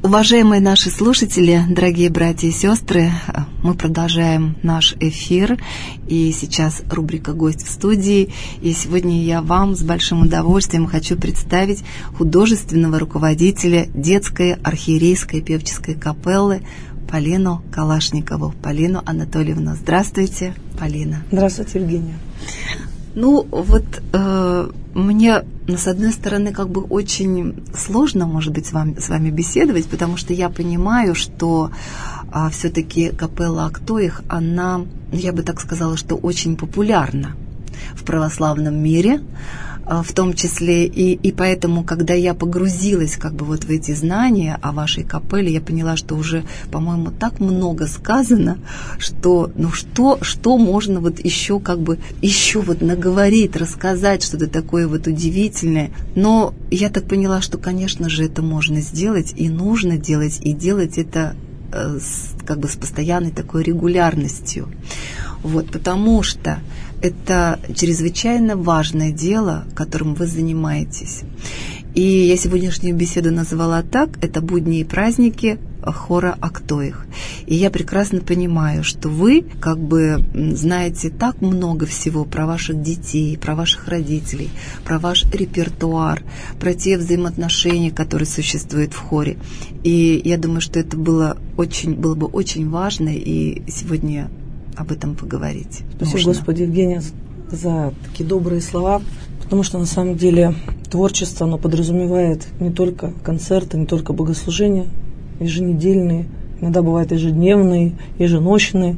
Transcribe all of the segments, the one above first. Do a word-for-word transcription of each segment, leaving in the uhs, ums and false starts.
Уважаемые наши слушатели, дорогие братья и сестры, мы продолжаем наш эфир, и сейчас рубрика «Гость в студии», и сегодня я вам с большим удовольствием хочу представить художественного руководителя детской архиерейской певческой капеллы Полину Калашникову. Полину Анатольевну. Здравствуйте, Полина. Здравствуйте, Евгения. Ну, вот э, мне, ну, с одной стороны, как бы очень сложно, может быть, с вами, с вами беседовать, потому что я понимаю, что а, все-таки капелла Актоих, она, я бы так сказала, что очень популярна в православном мире, а, в том числе, и, и поэтому, когда я погрузилась как бы вот в эти знания о вашей капелле, я поняла, что уже, по-моему, так много сказано, что, ну, что, что можно вот еще как бы, еще вот наговорить, рассказать что-то такое вот удивительное. Но я так поняла, что, конечно же, это можно сделать, и нужно делать, и делать это э, с, как бы с постоянной такой регулярностью. Вот, потому что это чрезвычайно важное дело, которым вы занимаетесь. И я сегодняшнюю беседу назвала так: это будни и праздники хора Актоих. И я прекрасно понимаю, что вы как бы знаете так много всего про ваших детей, про ваших родителей, про ваш репертуар, про те взаимоотношения, которые существуют в хоре. И я думаю, что это было, очень, было бы очень важно, и сегодня об этом поговорить. Спасибо, можно. Господи, Евгения, за такие добрые слова, потому что на самом деле творчество, оно подразумевает не только концерты, не только богослужения, еженедельные, иногда бывают ежедневные, еженочные,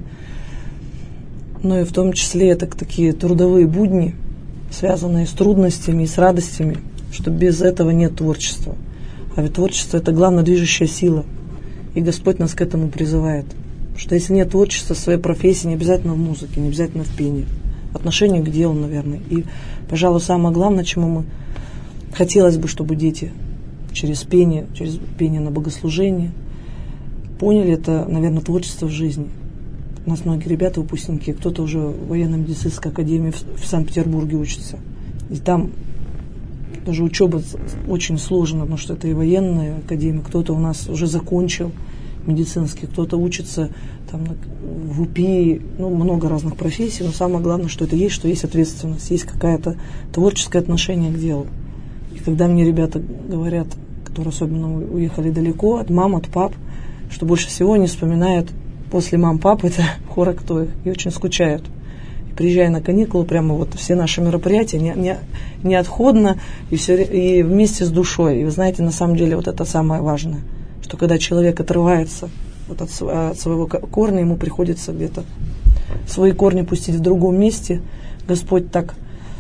но и в том числе это такие трудовые будни, связанные с трудностями и с радостями, что без этого нет творчества. А ведь творчество – это главная движущая сила, и Господь нас к этому призывает. Что если нет творчества в своей профессии, не обязательно в музыке, не обязательно в пении, отношение к делу, наверное. И, пожалуй, самое главное, чему мы хотелось бы, чтобы дети через пение, через пение на богослужение поняли, это, наверное, творчество в жизни. У нас многие ребята, выпускники, кто-то уже в военно-медицинской академии в, в Санкт-Петербурге учится. И там даже учеба очень сложна, потому что это и военная академия, кто-то у нас уже закончил медицинский, кто-то учится там, в УПИ, ну, много разных профессий, но самое главное, что это есть, что есть ответственность, есть какое-то творческое отношение к делу. И когда мне ребята говорят, которые особенно уехали далеко от мам, от пап, что больше всего они вспоминают после мам-пап, это хор Актоих, и очень скучают. И приезжая на каникулы, прямо вот все наши мероприятия не, не, неотходно и, все, и вместе с душой. И вы знаете, на самом деле вот это самое важное, что когда человек отрывается вот от, от своего корня, ему приходится где-то свои корни пустить в другом месте. Господь так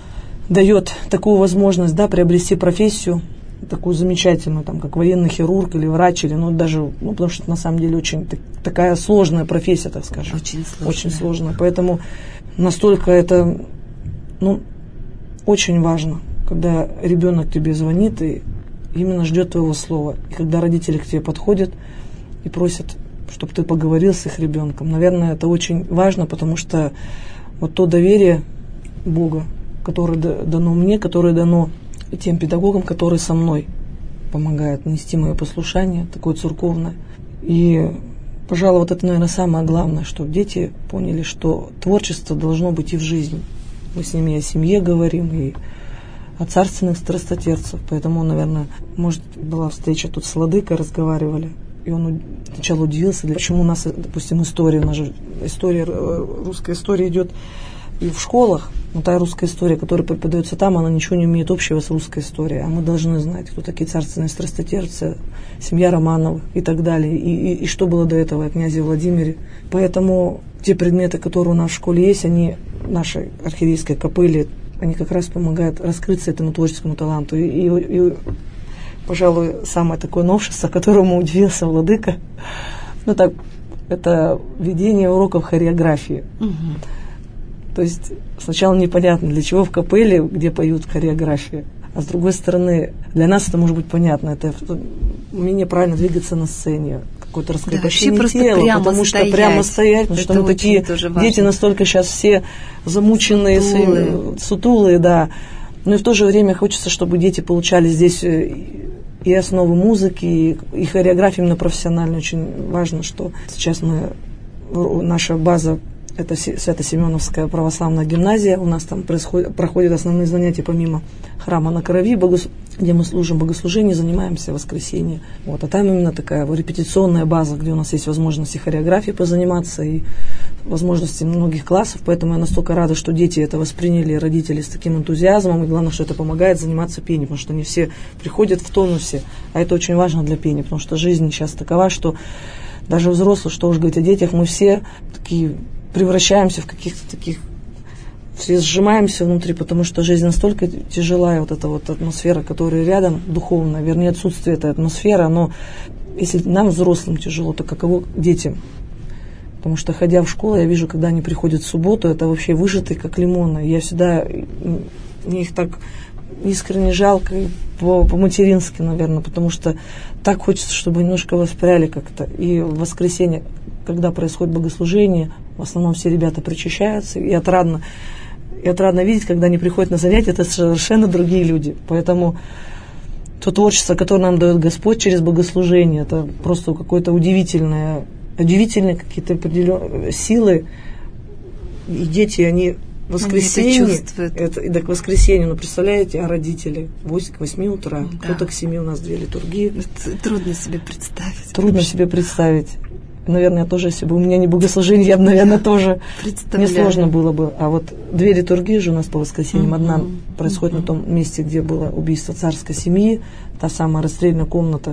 дает такую возможность, да, приобрести профессию, такую замечательную, там, как военный хирург или врач, или, ну, даже, ну, потому что это на самом деле очень так, такая сложная профессия, так скажем. Очень сложная. Очень сложная. Поэтому настолько это, ну, очень важно, когда ребенок тебе звонит и именно ждет твоего слова. И когда родители к тебе подходят и просят, чтобы ты поговорил с их ребенком, наверное, это очень важно, потому что вот то доверие Бога, которое дано мне, которое дано тем педагогам, которые со мной помогают нести мое послушание, такое церковное. И, пожалуй, вот это, наверное, самое главное, чтобы дети поняли, что творчество должно быть и в жизни. Мы с ними и о семье говорим, и о царственных страстотерцах. Поэтому, наверное, может, была встреча тут с владыкой, разговаривали, и он сначала удивился, почему у нас, допустим, история, у нас же история, русская история идет и в школах, но та русская история, которая преподается там, она ничего не имеет общего с русской историей. А мы должны знать, кто такие царственные страстотерцы, семья Романовых и так далее. И, и, и что было до этого о князе Владимире. Поэтому те предметы, которые у нас в школе есть, они в нашей архиерейской капелле, они как раз помогают раскрыться этому творческому таланту. И, и, и пожалуй, самое такое новшество, которому удивился владыка, ну так, это ведение уроков хореографии. Угу. То есть сначала непонятно, для чего в капелле, где поют хореографии, а с другой стороны, для нас это может быть понятно, это умение правильно двигаться на сцене, какое-то раскрепощение да, тела, потому стоять. что прямо стоять, потому это что мы такие дети настолько сейчас все замученные, сутулые. сутулые, да. Но и в то же время хочется, чтобы дети получали здесь и основы музыки, и, и хореография именно профессиональная. Очень важно, что сейчас мы, наша база, это Свято-Семеновская православная гимназия. У нас там происходит, проходят основные занятия помимо храма на Крови, богос... где мы служим богослужение, занимаемся в воскресенье. Вот. А там именно такая репетиционная база, где у нас есть возможности хореографии позаниматься и возможности многих классов. Поэтому я настолько рада, что дети это восприняли, родители с таким энтузиазмом. И главное, что это помогает заниматься пением, потому что не все приходят в тонусе. А это очень важно для пения, потому что жизнь сейчас такова, что даже взрослые, что уж говорить о детях, мы все такие... превращаемся в каких-то таких, все сжимаемся внутри, потому что жизнь настолько тяжелая, вот эта вот атмосфера, которая рядом, духовная, вернее, отсутствие этой атмосферы, но если нам, взрослым, тяжело, то каково детям? Потому что, ходя в школу, я вижу, когда они приходят в субботу, это вообще выжатые, как лимоны. Я всегда, мне их так искренне жалко, по-матерински, наверное, потому что так хочется, чтобы немножко воспряли как-то. И в воскресенье, когда происходит богослужение, в основном все ребята причащаются, и отрадно, и отрадно видеть, когда они приходят на занятия, это совершенно другие люди. Поэтому то творчество, которое нам дает Господь через богослужение, это просто какое-то удивительное, удивительные какие-то определенные силы. И дети, они в воскресенье, это, и до к воскресенью, ну, представляете, а родители к восьми утра, да. Кто-то к семи, у нас две литургии. Это трудно себе представить. Трудно себе представить. Наверное, я тоже, если бы у меня не богослужение, я бы, наверное, тоже не сложно было бы. А вот две литургии же у нас по воскресеньям. Одна uh-huh. происходит uh-huh. на том месте, где было убийство царской семьи, та самая расстрельная комната.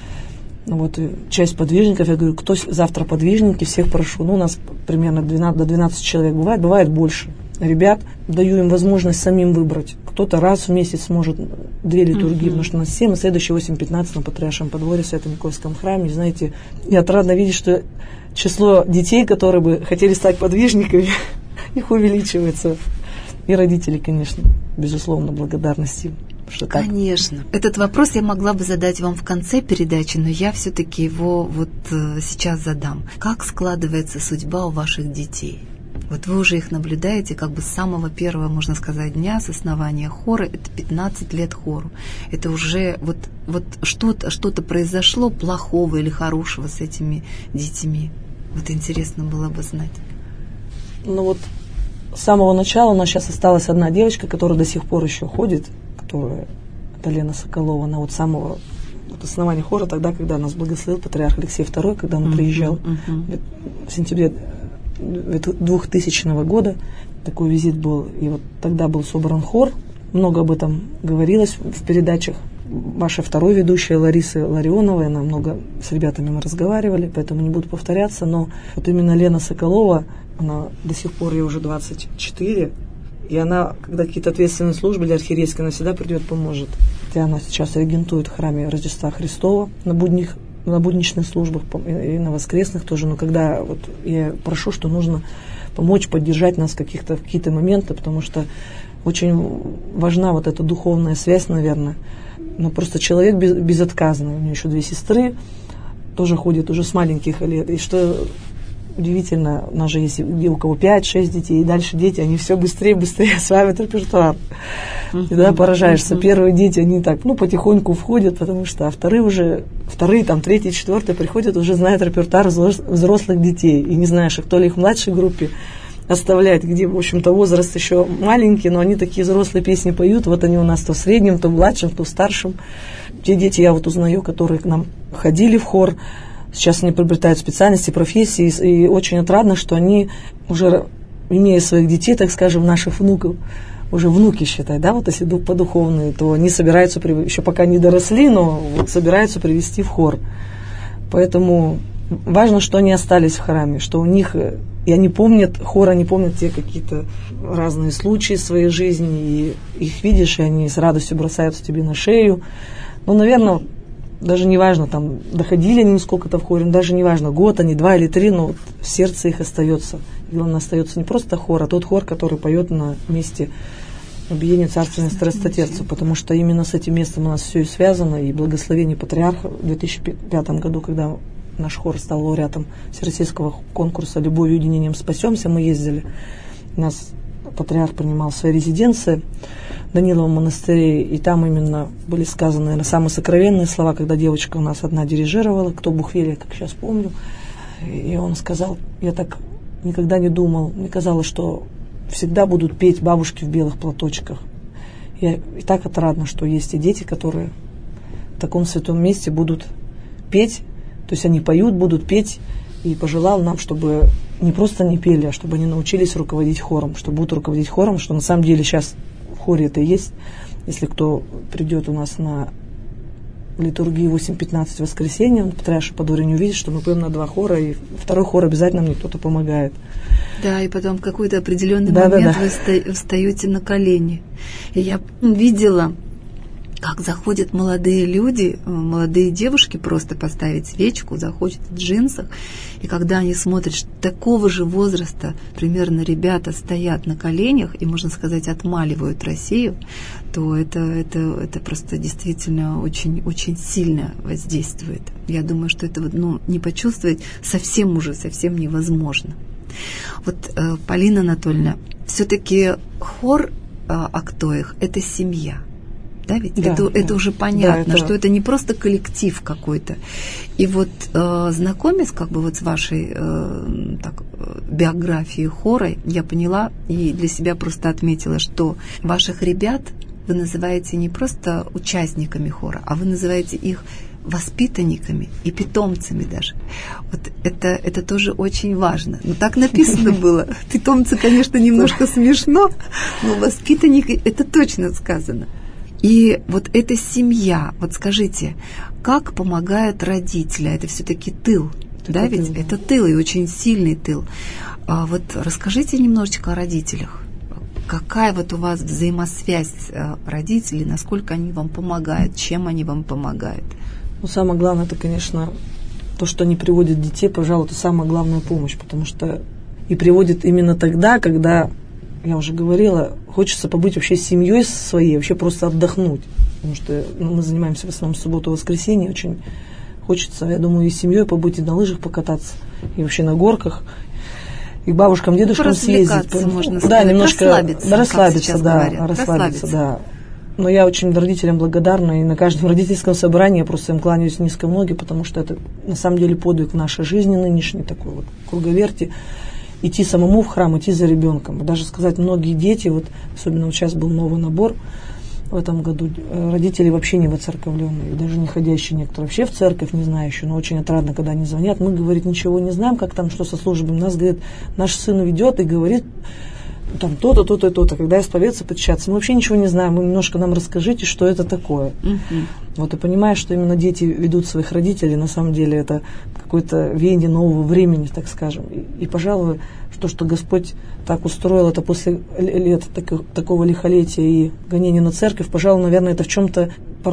Вот, часть подвижников, я говорю, кто завтра подвижники, всех прошу. Ну, у нас примерно двенадцать, до двенадцати человек бывает, бывает больше. Ребят, даю им возможность самим выбрать. Кто-то раз в месяц может две литургии, uh-huh. потому что у нас семь, а следующие восемь-пятнадцать на Патриаршем подворье в Свято-Никольском храме. И, знаете, я отрадно видеть, что число детей, которые бы хотели стать подвижниками, их увеличивается. И родители, конечно, безусловно, благодарности им. Что Конечно. Так. Этот вопрос я могла бы задать вам в конце передачи, но я все-таки его вот э, сейчас задам. Как складывается судьба у ваших детей? Вот вы уже их наблюдаете как бы с самого первого, можно сказать, дня, с основания хора. Это пятнадцать лет хору. Это уже вот, вот что-то, что-то произошло плохого или хорошего с этими детьми. Вот интересно было бы знать. Ну вот с самого начала у нас сейчас осталась одна девочка, которая до сих пор еще ходит, которая, это Лена Соколова, она вот с самого вот основания хора, тогда, когда нас благословил патриарх Алексей второй, когда он uh-huh, приезжал uh-huh. в сентябре двухтысячного года, такой визит был, и вот тогда был собран хор, много об этом говорилось в передачах. Ваша второй ведущая Лариса Ларионова, она много с ребятами мы разговаривали, поэтому не буду повторяться, но вот именно Лена Соколова, она до сих пор, ей уже двадцать четыре, и она, когда какие-то ответственные службы для архиерейской, она всегда придет, поможет. Хотя она сейчас регентует в храме Рождества Христова на будних, на будничных службах и на воскресных тоже, но когда вот я прошу, что нужно помочь, поддержать нас в каких-то, в какие-то моменты, потому что очень важна вот эта духовная связь, наверное. Но просто человек без, безотказный. У меня еще две сестры, тоже ходят уже с маленьких лет. И что удивительно, у нас же есть и у кого пять-шесть детей, и дальше дети, они все быстрее, быстрее осваивают репертуар. Uh-huh. И тогда поражаешься. Uh-huh. Первые дети, они так, ну, потихоньку входят, потому что, а вторые уже, вторые, там, третьи, четвертые приходят, уже знают репертуар взрослых детей. И не знаешь, кто ли их в младшей группе оставлять, где, в общем-то, возраст еще маленький, но они такие взрослые песни поют. Вот они у нас то в среднем, то в младшем, то в старшем. Те дети, я вот узнаю, которые к нам ходили в хор, сейчас они приобретают специальности, профессии, и очень отрадно, что они уже, имея своих детей, так скажем, наших внуков, уже внуки, считай, да, вот если подуховные, то они собираются, еще пока не доросли, но вот собираются привести в хор. Поэтому важно, что они остались в храме, что у них, и они помнят, хор, они помнят те какие-то разные случаи в своей жизни, и их видишь, и они с радостью бросаются тебе на шею. Ну, наверное, даже не важно, там, доходили они сколько-то в хоре, даже не важно, год они, два или три, но вот в сердце их остается. И он остается не просто хор, а тот хор, который поет на месте объединения царственной страстотерцу, потому что именно с этим местом у нас все и связано, и благословение патриарха в две тысячи пятом году, когда наш хор стал лауреатом всероссийского конкурса «Любовью и уединением спасемся», мы ездили, нас патриарх принимал в своей резиденции, Даниловом монастыре, и там именно были сказаны, наверное, самые сокровенные слова, когда девочка у нас одна дирижировала, кто Бухвелия, как сейчас помню, и он сказал, я так никогда не думал, мне казалось, что всегда будут петь бабушки в белых платочках. Я, и так отрадно, что есть и дети, которые в таком святом месте будут петь, то есть они поют, будут петь, и пожелал нам, чтобы не просто не пели, а чтобы они научились руководить хором, что будут руководить хором, что на самом деле сейчас в хоре это и есть. Если кто придет у нас на литургии восемь пятнадцать в воскресенье, он Патриаршей Подворье не увидит, что мы поем на два хора, и второй хор обязательно мне кто-то помогает. Да, и потом в какой-то определенный да, момент да, да. вы встаете на колени. И я видела, как заходят молодые люди, молодые девушки просто поставить свечку, заходят в джинсах, и когда они смотрят, что такого же возраста примерно ребята стоят на коленях и, можно сказать, отмаливают Россию, то это, это, это просто действительно очень, очень сильно воздействует. Я думаю, что это ну, не почувствовать совсем уже, совсем невозможно. Вот, э, Полина Анатольевна, все-таки хор э, Актоих – это семья. Да, ведь да, это, да. это уже понятно, да, это... что это не просто коллектив какой-то. И вот э, знакомясь как бы вот с вашей э, так, биографией хора, я поняла и для себя просто отметила, что ваших ребят вы называете не просто участниками хора, а вы называете их воспитанниками и питомцами даже. Вот это, это тоже очень важно. Но так написано было. Питомцы, конечно, немножко смешно, но воспитанники – это точно сказано. И вот эта семья, вот скажите, как помогают родители? Это все-таки тыл, это да, ведь? Тыл, да. Это тыл, и очень сильный тыл. А вот расскажите немножечко о родителях. Какая вот у вас взаимосвязь родителей, насколько они вам помогают, чем они вам помогают? Ну, самое главное, это, конечно, то, что они приводят детей, пожалуй, это самая главная помощь, потому что и приводят именно тогда, когда, я уже говорила, хочется побыть вообще с семьей своей, вообще просто отдохнуть, потому что ну, мы занимаемся в основном в субботу и воскресенье, очень хочется, я думаю, и с семьей побыть, и на лыжах покататься, и вообще на горках, и к бабушкам, дедушкам съездить. Можно да, сказать, немножко расслабиться, расслабиться, да, расслабиться, расслабиться, да. Но я очень родителям благодарна, и на каждом родительском собрании я просто им кланяюсь низко в ноги, потому что это на самом деле подвиг в нашей жизни нынешней, такой вот круговерти, идти самому в храм, идти за ребенком. Даже сказать, многие дети, вот особенно вот сейчас был новый набор в этом году, родители вообще не воцерковленные, даже не ходящие некоторые вообще в церковь, не знающие, но очень отрадно, когда они звонят. Мы, говорит, ничего не знаем, как там, что со службами. Нас, говорит, наш сын ведет и говорит, там то-то, то-то, то-то. Когда исповедаться, подчаться, мы вообще ничего не знаем. Вы немножко нам расскажите, что это такое. Uh-huh. Вот и понимаешь, что именно дети ведут своих родителей, на самом деле это какое-то веяние нового времени, так скажем. И, и пожалуй, то, что Господь так устроил это после лет так, такого лихолетия и гонения на церковь, пожалуй, наверное, это в чем-то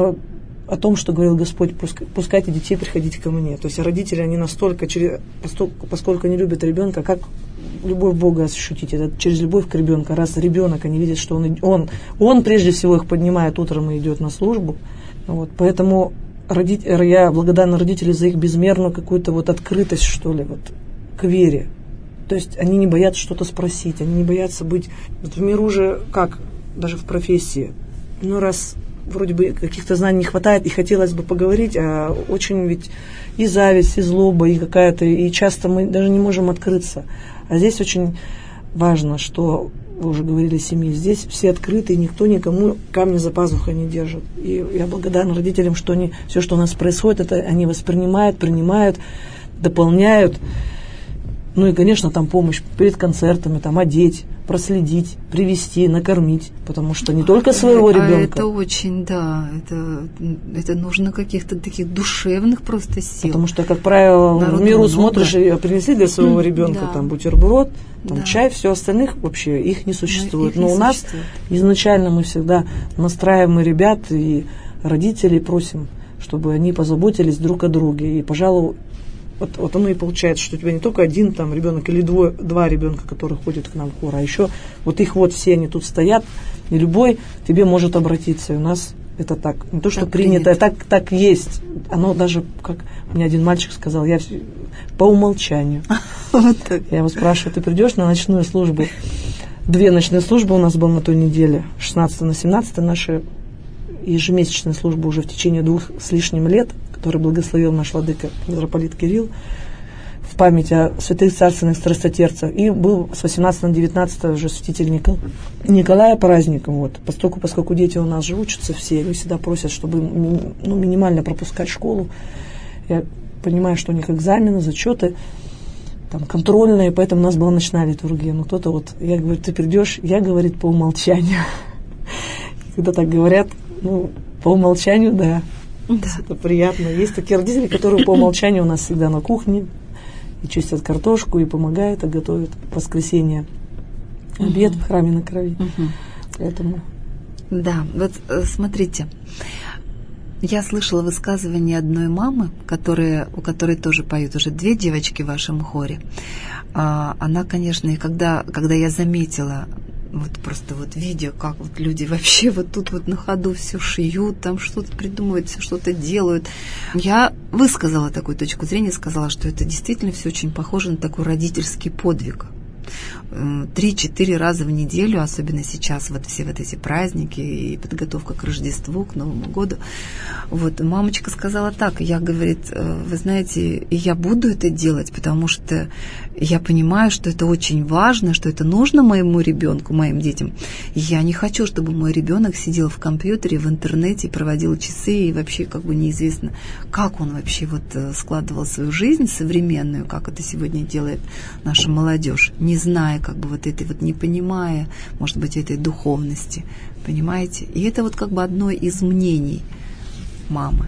о том, что говорил Господь, пускайте детей приходить ко мне. То есть родители, они настолько, через, поскольку, поскольку они любят ребенка, как любовь Бога ощутить, это через любовь к ребенку. Раз ребенок, они видят, что он, он, он прежде всего их поднимает утром и идет на службу. Вот, поэтому родить, я благодарна родителям за их безмерную какую-то вот открытость, что ли, вот, к вере. То есть они не боятся что-то спросить, они не боятся быть... Вот в миру же, как, даже в профессии, ну раз вроде бы каких-то знаний не хватает, и хотелось бы поговорить, а очень ведь и зависть, и злоба, и какая-то, и часто мы даже не можем открыться. А здесь очень важно, что, вы уже говорили о семье, здесь все открыты, и никто никому камня за пазухой не держит. И я благодарна родителям, что они, все, что у нас происходит, это они воспринимают, принимают, дополняют. Ну и, конечно, там помощь перед концертами, там одеть, проследить, привезти, накормить, потому что не только своего а, ребенка. А это очень, да, это, это нужно каких-то таких душевных просто сил. Потому что, как правило, народу в миру много. Смотришь, и принесли для своего ребенка да. там бутерброд, там да. чай, все остальных вообще их не существует. Но, Но их у не нас существует. Изначально мы всегда настраиваем и ребят, и родителей просим, чтобы они позаботились друг о друге. И, пожалуй, Вот, вот оно и получается, что у тебя не только один там ребенок или двое, два ребенка, которые ходят к нам в хор, а еще вот их вот все они тут стоят, и любой к тебе может обратиться. И у нас это так, не то, что так принято, принято. А так, так есть. Оно даже, как мне один мальчик сказал, я по умолчанию. Я его спрашиваю, ты придешь на ночную службу две ночные службы у нас было на той неделе, шестнадцатое на семнадцатое, наши ежемесячные службы уже в течение двух с лишним лет, который благословил наш владыка митрополит Кирилл, в память о святых царственных страстотерцах. И был с восемнадцатого на девятнадцатое уже святитель Никол... Николая праздником. Вот. Поскольку, поскольку дети у нас же учатся все, они всегда просят, чтобы ну, минимально пропускать школу. Я понимаю, что у них экзамены, зачеты, там, контрольные, поэтому у нас была ночная литургия. Но кто-то вот, я говорю, ты придешь, я, говорит, по умолчанию. Когда так говорят, ну, по умолчанию, да. Это приятно. Есть такие родители, которые по умолчанию у нас всегда на кухне, и чистят картошку, и помогают, и готовят в воскресенье обед uh-huh. в храме на крови. Uh-huh. Поэтому... Да, вот смотрите, я слышала высказывание одной мамы, которая, у которой тоже поют уже две девочки в вашем хоре. А, она, конечно, и когда, когда я заметила, вот просто вот видя, как вот люди вообще вот тут вот на ходу все шьют, там что-то придумывают, все что-то делают. Я высказала такую точку зрения, сказала, что это действительно все очень похоже на такой родительский подвиг. Три-четыре раза в неделю, особенно сейчас, вот все вот эти праздники и подготовка к Рождеству, к Новому году. Вот, мамочка сказала так, я, говорит, вы знаете, и я буду это делать, потому что я понимаю, что это очень важно, что это нужно моему ребенку, моим детям. Я не хочу, чтобы мой ребенок сидел в компьютере, в интернете, проводил часы, и вообще как бы неизвестно, как он вообще вот складывал свою жизнь современную, как это сегодня делает наша молодежь, не зная, как бы вот этой вот, не понимая, может быть, этой духовности, понимаете? И это вот как бы одно из мнений мамы.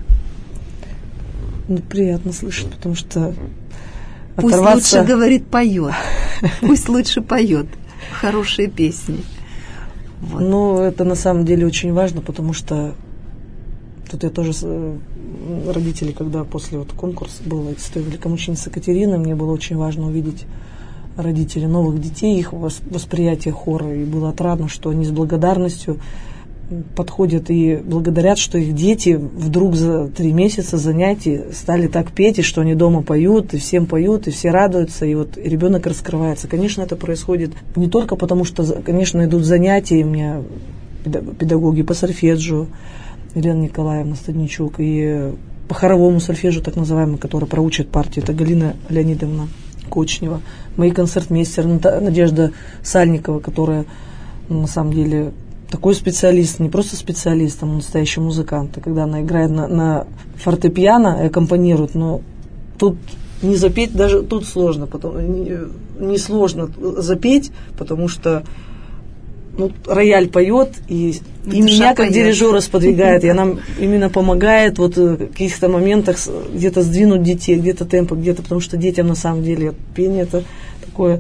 Ну, приятно слышать, потому что пусть оторваться... лучше, говорит, поет. Пусть лучше поет хорошие песни. Вот. Ну, это на самом деле очень важно, потому что тут я тоже родители, когда после вот конкурса был с той великомученицы Катерины, мне было очень важно увидеть родителей новых детей, их восприятие хора, и было отрадно, что они с благодарностью подходят и благодарят, что их дети вдруг за три месяца занятий стали так петь, и что они дома поют, и всем поют, и все радуются, и вот ребенок раскрывается. Конечно, это происходит не только потому, что, конечно, идут занятия, у меня педагоги по сольфеджио, Елена Николаевна Стадничук, и по хоровому сольфеджио, так называемому, который проучит партию, это Галина Леонидовна Кочнева, мои концертмейстеры Надежда Сальникова, которая ну, на самом деле такой специалист, не просто специалист, а настоящий музыкант. И когда она играет на, на фортепиано и аккомпанирует, но тут не запеть, даже тут сложно, потому, не, не сложно запеть, потому что ну, рояль поет, и, и меня как дирижера сподвигает, и она именно помогает вот в каких-то моментах где-то сдвинуть детей, где-то темпы, где-то, потому что детям на самом деле пение это такое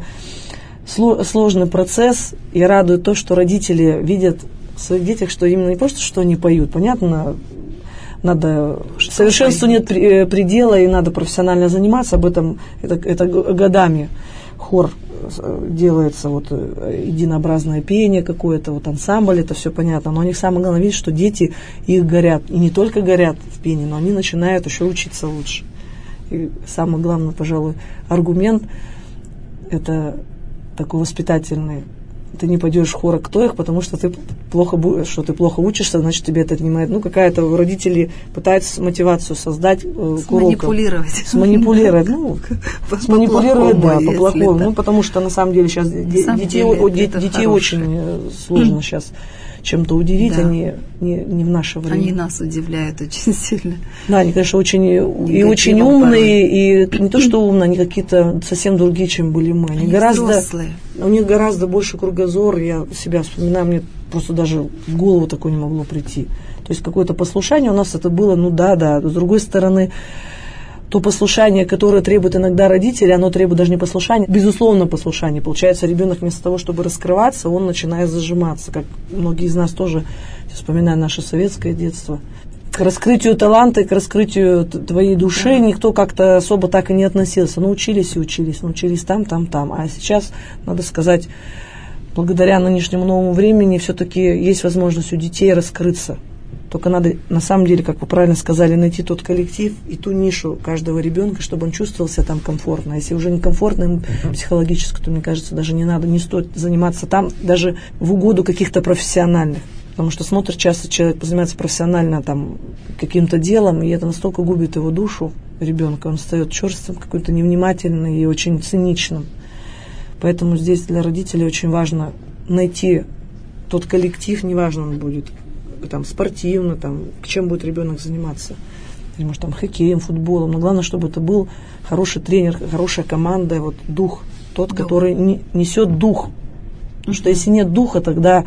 сложный процесс, и радует то, что родители видят в своих детях, что именно не просто, что они поют, понятно, надо, что совершенству нет предела, и надо профессионально заниматься, об этом это, это годами хор делается, вот единообразное пение какое-то, вот ансамбль, это все понятно, но у них самое главное видеть, что дети их горят, и не только горят в пении, но они начинают еще учиться лучше. И самый главный, пожалуй, аргумент это такой воспитательный. Ты не пойдешь в хор, а кто их, потому что ты плохо, что ты плохо учишься, значит, тебе это отнимает. Ну, какая-то родители пытаются мотивацию создать э, к урокам. Сманипулировать. Сманипулировать. Ну, сманипулировать, да, по-плохому. Ну, потому что, на самом деле, сейчас детей очень сложно сейчас чем-то удивить, да. они не, не в наше время. Они нас удивляют очень сильно. Да, они, конечно, очень и очень умные, порой. И не то, что умные, они какие-то совсем другие, чем были мы. Они, они гораздо, взрослые. У них гораздо больше кругозор, я себя вспоминаю, мне просто даже в голову такое не могло прийти. То есть какое-то послушание у нас это было, ну да, да. С другой стороны, то послушание, которое требует иногда родители, оно требует даже не послушания, безусловно послушание. Получается, ребенок вместо того, чтобы раскрываться, он начинает зажиматься, как многие из нас тоже, вспоминая наше советское детство. К раскрытию таланта, к раскрытию твоей души да. никто как-то особо так и не относился. Ну, учились и учились, научились там, там, там. А сейчас, надо сказать, благодаря нынешнему новому времени, все-таки есть возможность у детей раскрыться. Только надо, на самом деле, как вы правильно сказали, найти тот коллектив и ту нишу каждого ребенка, чтобы он чувствовал себя там комфортно. А если уже некомфортно ему психологически, то, мне кажется, даже не надо, не стоит заниматься там, даже в угоду каких-то профессиональных. Потому что смотрит часто человек, занимается профессионально там каким-то делом, и это настолько губит его душу ребенка, он стает черствым, какой-то невнимательным и очень циничным. Поэтому здесь для родителей очень важно найти тот коллектив, неважно он будет там спортивно, там, чем будет ребенок заниматься. Или, может, там, хоккеем, футболом. Но главное, чтобы это был хороший тренер, хорошая команда, вот дух, тот, дух. который не, несет дух. Потому что если нет духа, тогда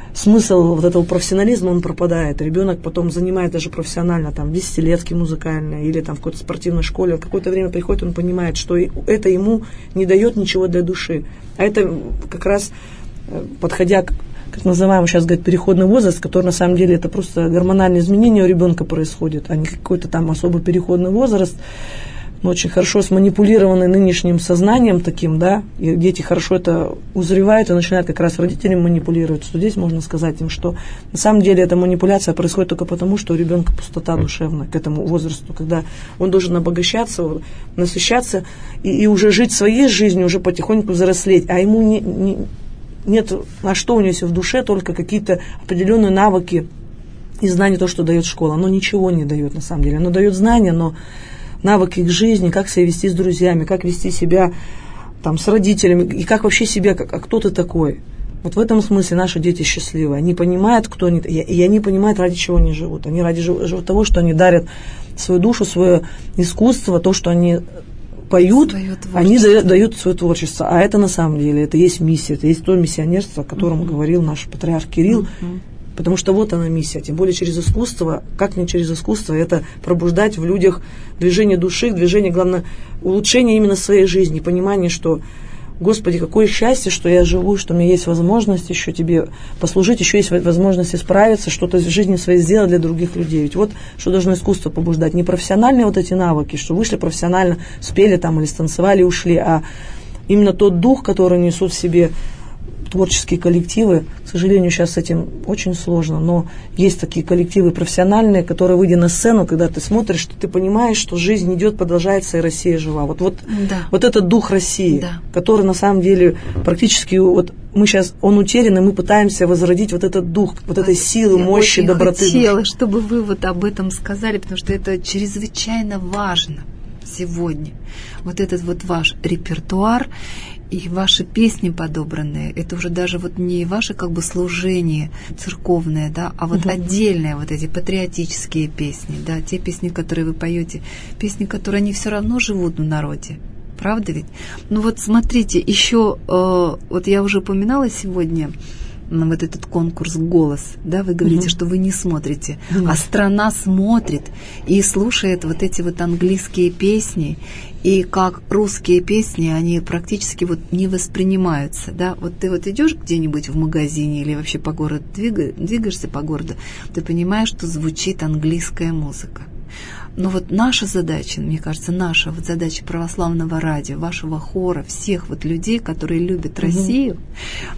смысл вот этого профессионализма, он пропадает. Ребенок потом занимает даже профессионально, там, десятилетки музыкальные или там в какой-то спортивной школе. Какое-то время приходит, он понимает, что это ему не дает ничего для души. А это как раз, подходя к как называемый сейчас, говорит, переходный возраст, который на самом деле это просто гормональные изменения у ребенка происходят, а не какой-то там особый переходный возраст, но очень хорошо сманипулированный нынешним сознанием таким, да, и дети хорошо это узревают и начинают как раз родителям манипулировать, что здесь можно сказать им, что на самом деле эта манипуляция происходит только потому, что у ребенка пустота душевная к этому возрасту, когда он должен обогащаться, насыщаться и, и уже жить своей жизнью, уже потихоньку взрослеть, а ему не, не нет, а что у него есть в душе, только какие-то определенные навыки и знания, то, что дает школа. Оно ничего не дает, на самом деле. Оно дает знания, но навыки к жизни, как себя вести с друзьями, как вести себя там, с родителями, и как вообще себя, как, а кто ты такой. Вот в этом смысле наши дети счастливы. Они понимают, кто они, и они понимают, ради чего они живут. Они ради живут того, что они дарят свою душу, свое искусство, то, что они поют, они дают, дают свое творчество. А это на самом деле, это есть миссия, это есть то миссионерство, о котором uh-huh. говорил наш патриарх Кирилл. Uh-huh. Потому что вот она миссия, тем более через искусство, как не через искусство, это пробуждать в людях движение души, движение, главное, улучшение именно своей жизни, понимание, что, Господи, какое счастье, что я живу, что у меня есть возможность еще Тебе послужить, еще есть возможность исправиться, что-то в жизни своей сделать для других людей. Ведь вот что должно искусство побуждать. Не профессиональные вот эти навыки, что вышли профессионально, спели там или станцевали, ушли, а именно тот дух, который несут в себе творческие коллективы. К сожалению, сейчас с этим очень сложно, но есть такие коллективы профессиональные, которые, выйдя на сцену, когда ты смотришь, что ты понимаешь, что жизнь идет, продолжается, и Россия жива. Вот, вот, да. вот этот дух России, да. который на самом деле практически, вот мы сейчас, он утерян, и мы пытаемся возродить вот этот дух, вот этой силы, Я мощи, очень доброты. Я хотела, чтобы вы вот об этом сказали, потому что это чрезвычайно важно сегодня. Вот этот вот ваш репертуар и ваши песни подобранные, это уже даже вот не ваше как бы служение церковное, да, а вот угу. отдельные вот эти патриотические песни, да, те песни, которые вы поете, песни, которые они все равно живут в народе. Правда ведь? Ну вот смотрите, еще, э, вот я уже упоминала сегодня на вот этот конкурс «Голос», да, вы говорите, угу. что вы не смотрите, угу. а страна смотрит и слушает вот эти вот английские песни, и как русские песни, они практически вот не воспринимаются, да, вот ты вот идешь где-нибудь в магазине или вообще по городу, двига, двигаешься по городу, ты понимаешь, что звучит английская музыка. Но вот наша задача, мне кажется, наша вот задача православного радио, вашего хора, всех вот людей, которые любят Россию, угу.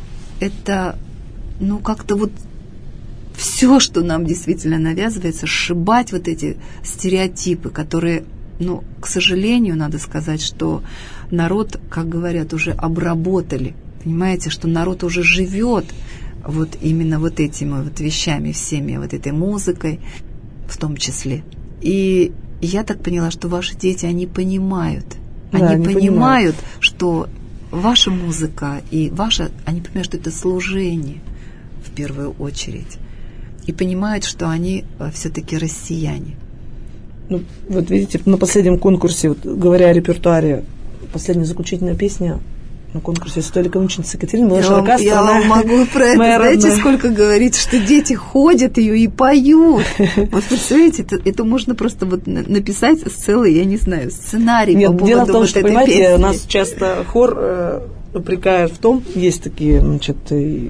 это, ну, как-то вот все, что нам действительно навязывается, сшибать вот эти стереотипы, которые, ну, к сожалению, надо сказать, что народ, как говорят, уже обработали. Понимаете, что народ уже живет вот именно вот этими вот вещами, всеми вот этой музыкой в том числе. И я так поняла, что ваши дети, они понимают, они, да, они понимают, понимают, что ваша музыка и ваша, они понимают, что это служение в первую очередь, и понимают, что они все-таки россияне. Ну, вот видите, на последнем конкурсе, вот, говоря о репертуаре, последняя заключительная песня на конкурсе «Святой великомученицы Екатерины» была «Широка страна». Я вам могу про это, знаете, сколько говорить, что дети ходят ее и поют. Вот представляете, это, это можно просто вот написать целый, я не знаю, сценарий. Нет, по поводу дело в том, вот что, этой понимаете, песни. Нас часто хор э, упрекает в том, есть такие, значит, и,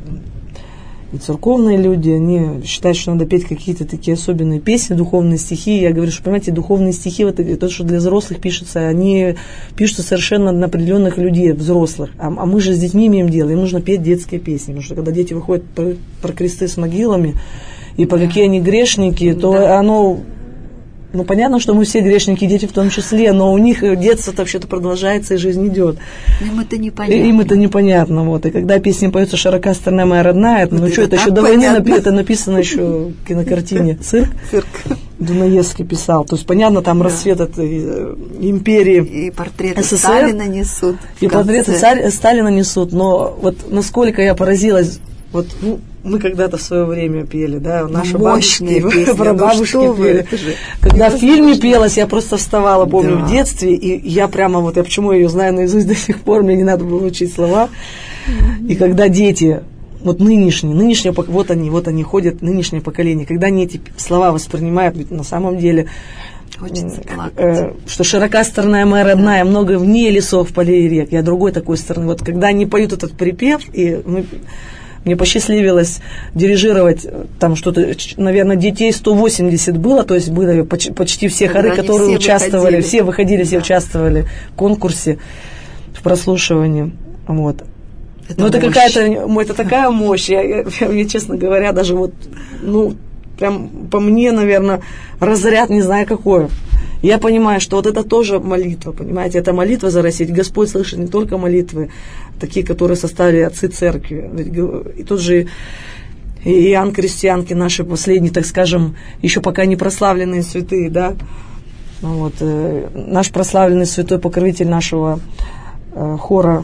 и церковные люди, они считают, что надо петь какие-то такие особенные песни, духовные стихи. Я говорю, что, понимаете, духовные стихи, вот, то, что для взрослых пишется, они пишутся совершенно на определенных людей, взрослых. А, а мы же с детьми имеем дело, им нужно петь детские песни. Потому что когда дети выходят про, про кресты с могилами, и по да. какие они грешники, то да. оно... Ну, понятно, что мы все грешники, дети в том числе, но у них детство-то вообще-то продолжается, и жизнь идет. Им это непонятно. Им это непонятно, вот. И когда песня поется «Широка сторона моя родная», вот ну что, это еще до войны это написано еще в кинокартине «Цирк». «Цирк». Дунаевский писал. То есть, понятно, там да. рассвет этой империи. И портреты СССР, Сталина несут. И портреты Сталина несут. Но вот насколько я поразилась, вот, ну, мы когда-то в свое время пели, да, наши бабушки, прабабушки ну, пели. Когда в фильме пелось, я просто вставала, помню, да. в детстве, и я прямо вот, я почему ее знаю наизусть до сих пор, мне не надо было учить слова. Mm-hmm. И когда дети, вот нынешние, нынешние, вот они, вот они ходят, нынешнее поколение, когда они эти слова воспринимают, ведь на самом деле... Хочется плакать. Э, что широка сторона моя родная, да. много вне лесов, полей и рек. Я другой такой стороны. Вот когда они поют этот припев, и мы... Мне посчастливилось дирижировать, там что-то, наверное, детей сто восемьдесят было, то есть были почти, почти все хоры, да, которые все участвовали, выходили. все выходили, все да. участвовали в конкурсе, в прослушивании. Вот. Это Но это какая-то, это такая мощь, я, я, я, честно говоря, даже вот, ну, прям по мне, наверное, разряд не знаю какой. Я понимаю, что вот это тоже молитва, понимаете, это молитва за Россию. Господь слышит не только молитвы, такие, которые составили отцы церкви. И тут же Иоанн Крестьянки, наши последние, так скажем, еще пока не прославленные святые, да. Вот, э, наш прославленный святой покровитель нашего э, хора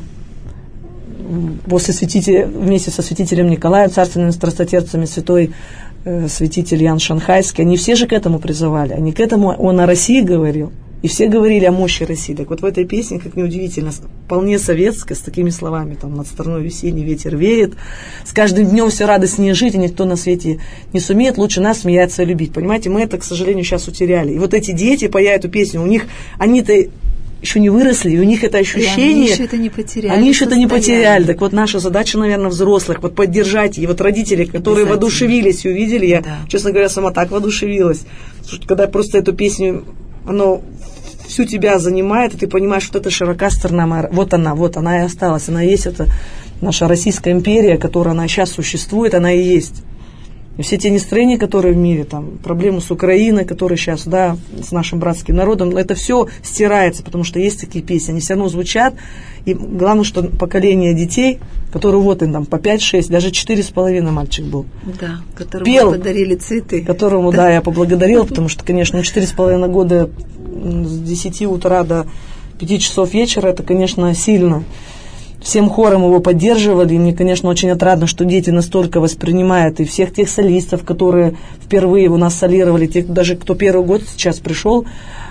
после святителя, вместе со святителем Николаем, царственными страстотерпцами, святой э, святитель Ян Шанхайский, они все же к этому призывали, они к этому, он о России говорил, и все говорили о мощи России. Так вот в этой песне, как неудивительно, вполне советская, с такими словами, там, над стороной весенний ветер веет, с каждым днем все радостнее жить, и никто на свете не сумеет лучше нас смеяться и любить. Понимаете, мы это, к сожалению, сейчас утеряли. И вот эти дети, поя эту песню, у них, они-то еще не выросли, и у них это ощущение... И они еще это не потеряли. Они еще это не потеряли. Так вот, наша задача, наверное, взрослых, вот поддержать. И вот родители, которые воодушевились и увидели, я, да. честно говоря, сама так воодушевилась, что когда просто эту песню, оно всю тебя занимает, и ты понимаешь, что это широка сторона моя. Вот она, вот она и осталась. Она и есть, это наша Российская империя, которая она сейчас существует, она и есть. И все те настроения, которые в мире, там, проблемы с Украиной, которые сейчас, да, с нашим братским народом, это все стирается, потому что есть такие песни, они все равно звучат. И главное, что поколение детей, которые вот им там по пять-шесть, даже четыре с половиной мальчик был. Да, которому пел, подарили цветы. Которому, да, я поблагодарила, потому что, конечно, четыре с половиной года с десяти утра до пяти часов вечера, это, конечно, сильно. Всем хором его поддерживали, и мне, конечно, очень отрадно, что дети настолько воспринимают, и всех тех солистов, которые впервые у нас солировали, тех, даже кто первый год сейчас пришел,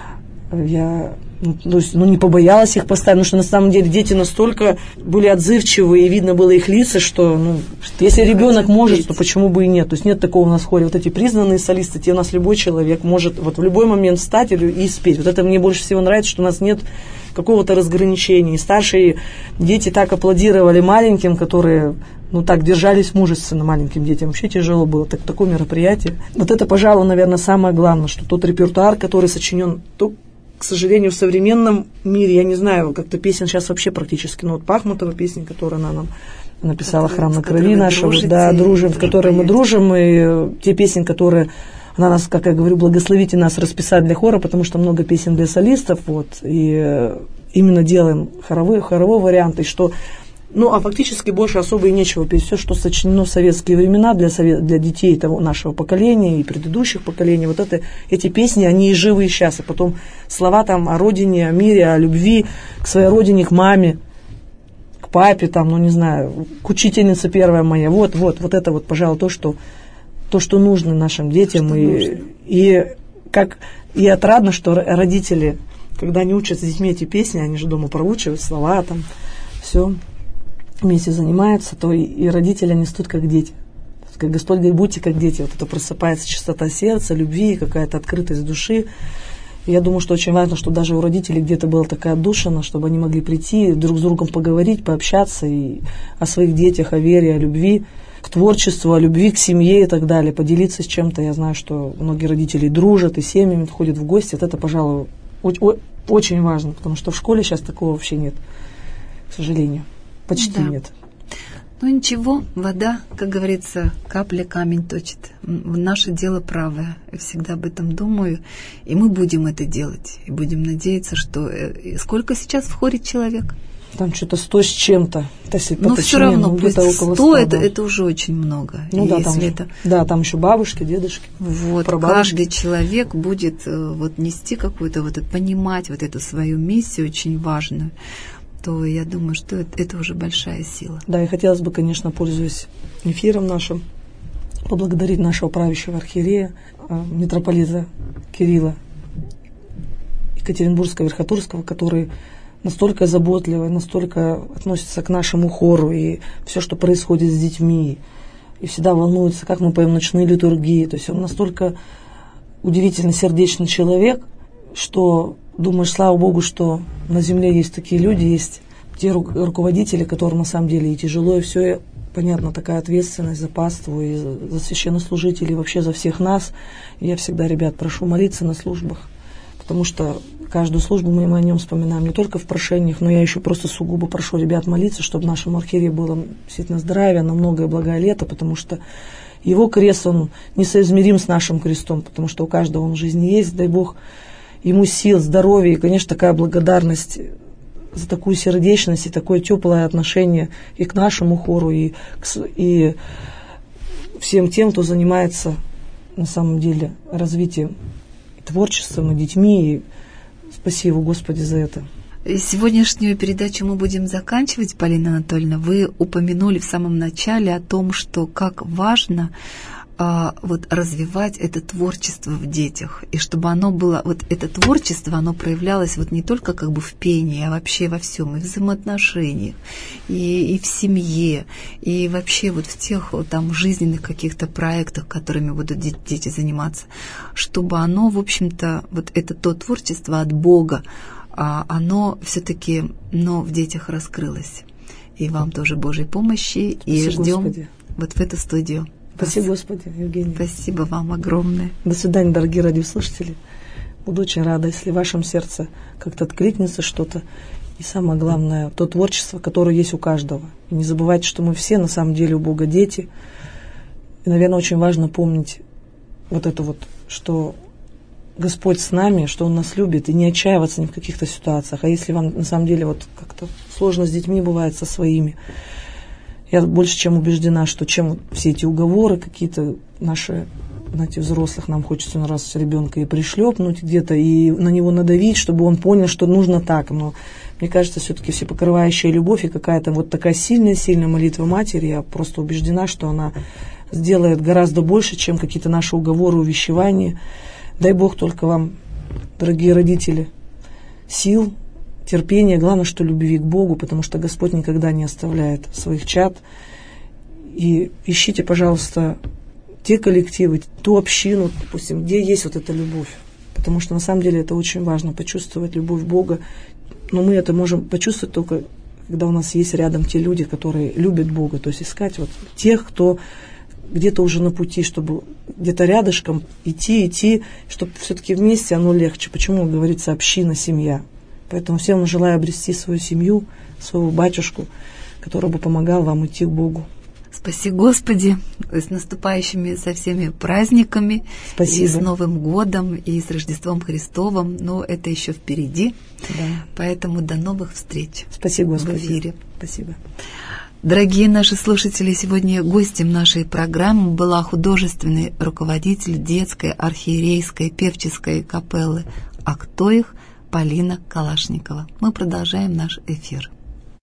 я ну, то есть, ну, не побоялась их поставить, потому что на самом деле дети настолько были отзывчивые, и видно было их лица, что ну, если ребенок может, то почему бы и нет. То есть нет такого у нас в хоре. Вот эти признанные солисты, те у нас любой человек может вот в любой момент встать и спеть. Вот это мне больше всего нравится, что у нас нет какого-то разграничения. И старшие дети так аплодировали маленьким, которые ну так держались мужественно маленьким детям. Вообще тяжело было. Так, такое мероприятие. Вот это, пожалуй, наверное, самое главное, что тот репертуар, который сочинен, то, к сожалению, в современном мире, я не знаю, как-то песен сейчас вообще практически, ну вот Пахмутова песня, которую она нам написала, «Храм на крови» нашего, да, дружим, в которой мы дружим, и те песни, которые она нас, как я говорю, благословите нас расписать для хора, потому что много песен для солистов, вот, и именно делаем хоровой, хоровой вариант, и что, ну, а фактически больше особо и нечего петь. Все, что сочинено в советские времена для, совет, для детей того нашего поколения и предыдущих поколений, вот это, эти песни, они и живы и сейчас, и потом слова там о родине, о мире, о любви к своей родине, к маме, к папе, там, ну, не знаю, к учительнице первая моя, вот, вот, вот это вот, пожалуй, то, что то, что нужно нашим детям, и, нужно. и как и отрадно, что родители, когда они учат с детьми эти песни, они же дома проучивают слова, там, все, вместе занимаются, то и, и родители, они стут как дети. Как Господь говорит, будьте как дети, вот это просыпается чистота сердца, любви, какая-то открытость души. И я думаю, что очень важно, чтобы даже у родителей где-то была такая отдушина, чтобы они могли прийти, друг с другом поговорить, пообщаться и о своих детях, о вере, о любви, к творчеству, о любви к семье и так далее, поделиться с чем-то. Я знаю, что многие родители дружат и семьями ходят в гости. Вот это, пожалуй, очень важно, потому что в школе сейчас такого вообще нет, к сожалению. Почти да. нет. Ну ничего, вода, как говорится, капля камень точит. Наше дело правое. Я всегда об этом думаю. И мы будем это делать. И будем надеяться, что... Сколько сейчас в хоре человек? Там что-то сто с чем-то. Но все равно, пусть сто, это, это уже очень много. Ну, да, там, это... да, там еще бабушки, дедушки. Вот, каждый человек будет вот, нести какую-то, вот, понимать вот эту свою миссию очень важную, то я думаю, что это, это уже большая сила. Да, и хотелось бы, конечно, пользуясь эфиром нашим, поблагодарить нашего правящего архиерея, митрополита Кирилла Екатеринбургского, Верхотурского, который настолько заботливо, настолько относится к нашему хору и все, что происходит с детьми, и всегда волнуется, как мы поем ночные литургии. То есть он настолько удивительно сердечный человек, что думаешь, слава Богу, что на земле есть такие люди, есть те руководители, которым на самом деле и тяжело, и все, и, понятно, такая ответственность за паству, и за, за священнослужителей, и вообще за всех нас. И я всегда, ребят, прошу молиться на службах, потому что каждую службу мы о нем вспоминаем, не только в прошениях, но я еще просто сугубо прошу ребят молиться, чтобы нашему архиерею было действительно здравие, на многое благое лето, потому что его крест, он несоизмерим с нашим крестом, потому что у каждого он в жизни есть, дай Бог ему сил, здоровья и, конечно, такая благодарность за такую сердечность и такое теплое отношение и к нашему хору, и, к, и всем тем, кто занимается на самом деле развитием и творчеством, и детьми. И спасибо, Господи, за это. Сегодняшнюю передачу мы будем заканчивать, Полина Анатольевна. Вы упомянули в самом начале о том, что как важно а, вот, развивать это творчество в детях. И чтобы оно было, вот это творчество, оно проявлялось вот не только как бы в пении, а вообще во всем, и в взаимоотношениях, и, и в семье, и вообще вот в тех вот, там жизненных каких-то проектах, которыми будут дети заниматься. Чтобы оно, в общем-то, вот это то творчество от Бога, оно все-таки, но в детях раскрылось. И вам тоже Божьей помощи. Спасибо, и ждем Господи. Вот в эту студию. Спасибо, Господи, Евгения. Спасибо вам огромное. До свидания, дорогие радиослушатели. Буду очень рада, если в вашем сердце как-то откликнется что-то. И самое главное, то творчество, которое есть у каждого. И не забывайте, что мы все на самом деле у Бога дети. И, наверное, очень важно помнить вот это вот, что Господь с нами, что Он нас любит, и не отчаиваться ни в каких-то ситуациях. А если вам на самом деле вот как-то сложно с детьми бывает со своими, я больше чем убеждена, что чем все эти уговоры какие-то наши, знаете, взрослых, нам хочется на раз ребенка и пришлепнуть где-то, и на него надавить, чтобы он понял, что нужно так. Но мне кажется, все-таки всепокрывающая любовь и какая-то вот такая сильная-сильная молитва матери, я просто убеждена, что она сделает гораздо больше, чем какие-то наши уговоры, увещевания. Дай Бог только вам, дорогие родители, сил, терпения, главное, что любви к Богу, потому что Господь никогда не оставляет своих чад. И ищите, пожалуйста, те коллективы, ту общину, допустим, где есть вот эта любовь. Потому что на самом деле это очень важно, почувствовать любовь Бога. Но мы это можем почувствовать только, когда у нас есть рядом те люди, которые любят Бога. То есть искать вот тех, кто где-то уже на пути, чтобы где-то рядышком идти, идти, чтобы все-таки вместе оно легче. Почему говорится община, семья? Поэтому всем желаю обрести свою семью, своего батюшку, который бы помогал вам идти к Богу. Спаси Господи, с наступающими со всеми праздниками, Спасибо. И с Новым годом, и с Рождеством Христовым, но это еще впереди, да. Поэтому до новых встреч. Спасибо, Господи. В эфире. Спасибо. Дорогие наши слушатели, сегодня гостем нашей программы была художественный руководитель детской архиерейской певческой капеллы «А кто их?» Полина Калашникова. Мы продолжаем наш эфир.